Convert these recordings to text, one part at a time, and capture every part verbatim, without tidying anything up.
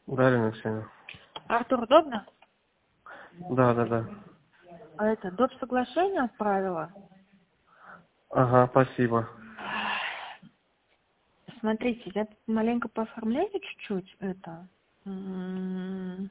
Дарья Алексеевна. Артур, удобно? Да, да, да. А это, доп. Соглашение отправила? Ага, спасибо. Смотрите, я тут маленько пооформляю чуть-чуть это. М,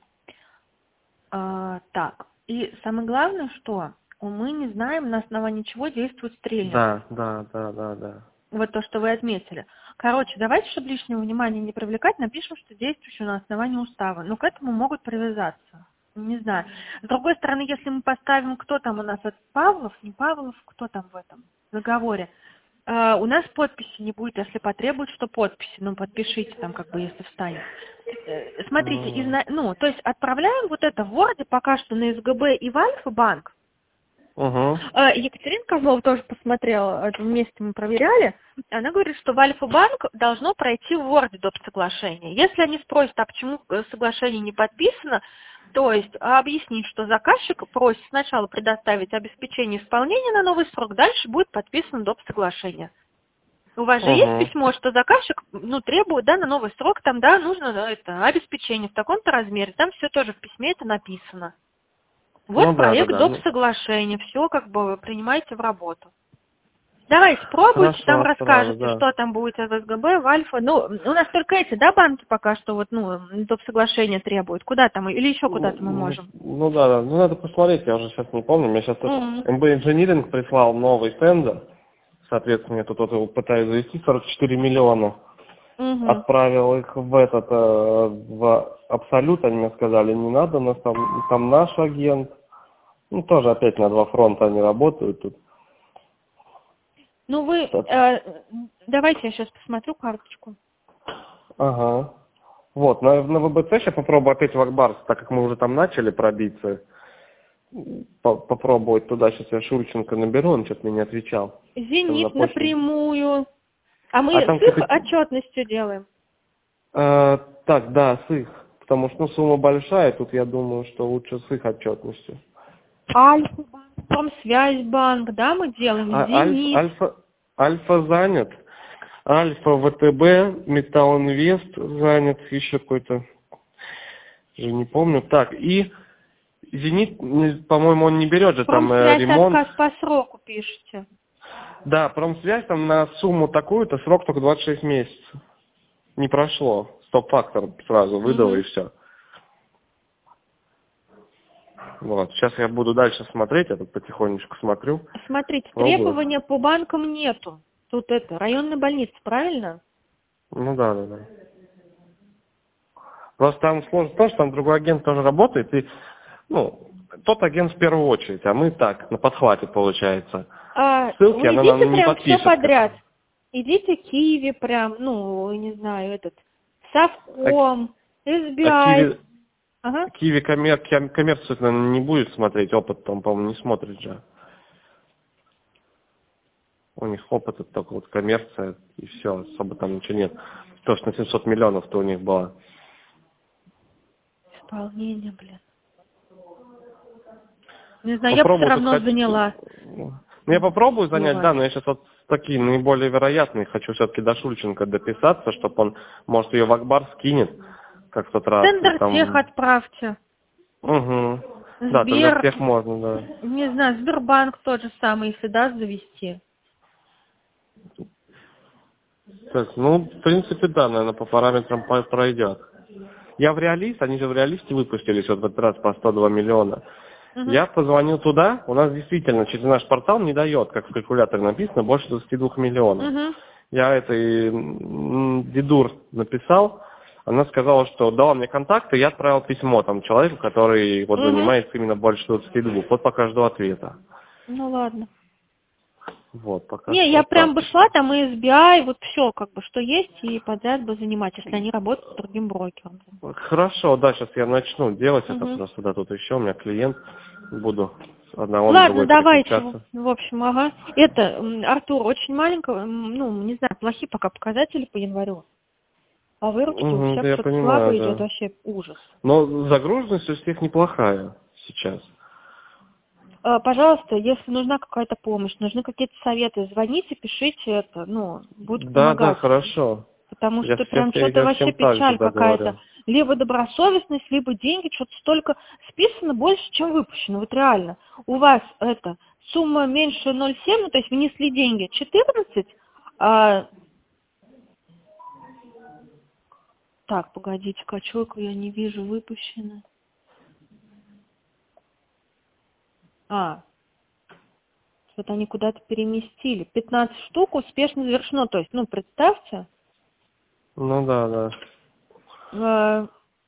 а, так, и самое главное, что мы не знаем, на основании чего действует стрельник. Да, да, да, да, да. Вот то, что вы отметили. Короче, давайте, чтобы лишнего внимания не привлекать, напишем, что действующее на основании устава. Но к этому могут привязаться. Не знаю. С другой стороны, если мы поставим, кто там у нас, это Павлов, не Павлов, кто там в этом договоре, э, у нас подписи не будет, если потребуют, что подписи, ну, подпишите там, как бы, если встанет. Э, Смотрите, из, Ну, на- ну, то есть отправляем вот это в Word пока что на СГБ и в Альфа-банк. угу. Э, Екатерина Козлова тоже посмотрела, это вместе мы проверяли. Она говорит, что в Альфа-банк должно пройти в Word доп. Соглашение. Если они спросят, а почему э, соглашение не подписано, то есть объяснить, что заказчик просит сначала предоставить обеспечение исполнения на новый срок, дальше будет подписано доп. Соглашение. У вас же есть Угу. письмо, что заказчик, ну, требует, да, на новый срок, там, да, нужно, да, это, обеспечение в таком-то размере, там все тоже в письме это написано. Вот Ну да, да, проект да. доп. Ну, Соглашения, все как бы принимайте в работу. Давайте, пробуйте, хорошо, там отправлю, расскажете, да. что там будет в СГБ, в Альфа. Ну, у нас только эти, да, банки пока что вот, ну, доп. Соглашения требуют. Куда там, или еще Ну, куда-то мы ну, можем? ну да, да. Ну надо посмотреть, я уже сейчас не помню. Мне сейчас Мгм. эм бэ Engineering прислал новый тендер. Соответственно, я тут вот его пытаюсь завести сорок четыре миллиона. Мгм. Отправил их в этот, э, в Абсолют, они мне сказали, не надо, у нас там, там наш агент. Ну, тоже опять на два фронта они работают тут. Ну, вы, Так. э, давайте я сейчас посмотрю карточку. Ага. Вот, на, на вэ бэ цэ сейчас попробую опять в Акбарс, так как мы уже там начали пробиться, по- попробовать туда. Сейчас я Шурченко наберу, он что-то мне не отвечал. Там на Зенит почте. напрямую. А мы А там с их какие-то... отчетностью делаем. э, так, да, с их. Потому что ну, сумма большая, тут я думаю, что лучше с их отчетностью. Альфа-банк, Промсвязьбанк, да, мы делаем, А, Альфа, Зенит. Альфа, Альфа занят. Альфа, вэ тэ бэ, Металл Инвест занят, еще какой-то, уже не помню. Так, и Зенит, м, по-моему, он не берет же там э, Промсвязь ремонт. отказ по сроку пишете. Да, Промсвязь там на сумму такую-то, срок только двадцать шесть месяцев. Не прошло. Стоп-фактор сразу выдал и Угу. все. Вот. Сейчас я буду дальше смотреть, я тут потихонечку смотрю, Смотрите, пробую. требования по банкам нету. Тут это, районная больница, правильно? Ну да, да, да. Просто там сложно то, что там другой агент тоже работает, и, ну, тот агент в первую очередь, а мы так, на подхвате получается. А, Ссылки вы она идите нам не прям все подпишет. Как... подряд. Идите Киви прям, ну, не знаю, этот, А, Совком, а эс би ай. Киви, Ага. Киви коммер, ком- коммерцию, наверное, не будет смотреть, опыт там, по-моему, не смотрит же. У них опыт это только вот коммерция, и все, особо там ничего нет. То, что на семьсот миллионов-то у них было. Исполнение, блин. Не знаю, я бы все Попробую тут равно хоть... заняла. Ну, я попробую занять, Плевать. да, но я сейчас вот такие наиболее вероятные хочу все-таки до Шульченко дописаться, чтобы он, может, ее в Акбар скинет, как в тот раз, и Тендер тех там... отправьте. Угу. Да, тендер Сбер, тех можно, да. не знаю, Сбербанк тот же самый, если даст завести. Так, ну, в принципе, да, наверное, по параметрам по- пройдет. Я в реалист, они же в реалисте выпустились вот в этот раз по сто два миллиона. Угу. Я позвонил туда, у нас действительно через наш портал не дает, как в калькуляторе написано, больше двадцати двух миллионов. Угу. Я этой м, Дедур написал, она сказала, что дала мне контакты, я отправил письмо там человеку, который вот Угу. занимается именно больше двадцати двух. Вот пока жду ответа. Ну ладно. Вот, пока Не, что я вот прям так. бы шла, там и эс би ай, вот все, как бы, что есть, и подряд бы занимать, если они работают с другим брокером. Хорошо, да, сейчас я начну делать это Угу. просто, да, тут еще у меня клиент, буду с одного на Ладно, другой давайте, переключаться. в общем, ага. Это, м, Артур, очень маленько, м, ну, не знаю, плохие пока показатели по январю. По выручке у Угу, всех да я что-то слабо понимаю, идет, да. вообще ужас. Но загруженность у всех неплохая сейчас. А, Пожалуйста, если нужна какая-то помощь, нужны какие-то советы, звоните, пишите это, ну, будет Да, да, помогать. хорошо. Потому Я что всем, прям что-то я вообще всем так же печаль какая-то. договорил. Либо добросовестность, либо деньги, что-то столько списано больше, чем выпущено. Вот реально. У вас это сумма меньше ноль целых семь десятых, ну, то есть внесли деньги четырнадцать, а... Так, погодите, качелку я не вижу, выпущено. А, вот они куда-то переместили. пятнадцать штук успешно завершено. То есть, ну, представьте. Ну да, да. Э,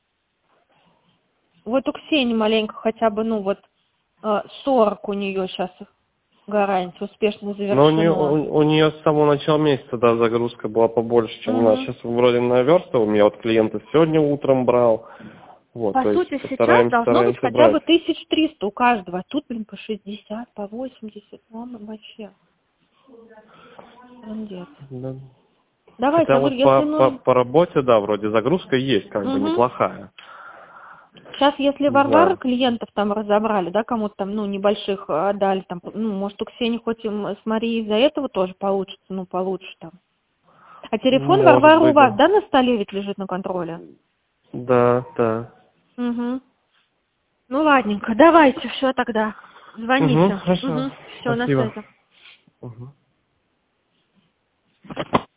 вот у Ксении маленько хотя бы, ну, вот э, сорок у нее сейчас гарантия, успешно завершено. Но у нее, у, у нее с самого начала месяца, да, загрузка была побольше, чем угу. у нас. Сейчас вроде наверстываем. Я вот клиента сегодня утром брал. Вот, По то сути, есть сейчас стараемся, должно быть стараемся хотя бы брать. тысяча триста у каждого. А тут, блин, по шестьдесят, по восемьдесят. Мама, вообще. Трындец. Да. Давайте, Хотя я говорю, вот если по, по, нужно... по работе, да, вроде загрузка есть, как бы Угу. неплохая. Сейчас, если Не Варвара знаю. клиентов там разобрали, да, кому-то там, ну, небольших отдали, там, ну, может, у Ксении хоть и с Марией из-за этого тоже получится, ну, получше там. А телефон Может Варвары у быть, вас, да. да, на столе ведь лежит на контроле? Да, да. Угу. Ну, ладненько, давайте, все тогда. Угу, Звоните. хорошо. Угу. Все, на Спасибо. связи. Угу.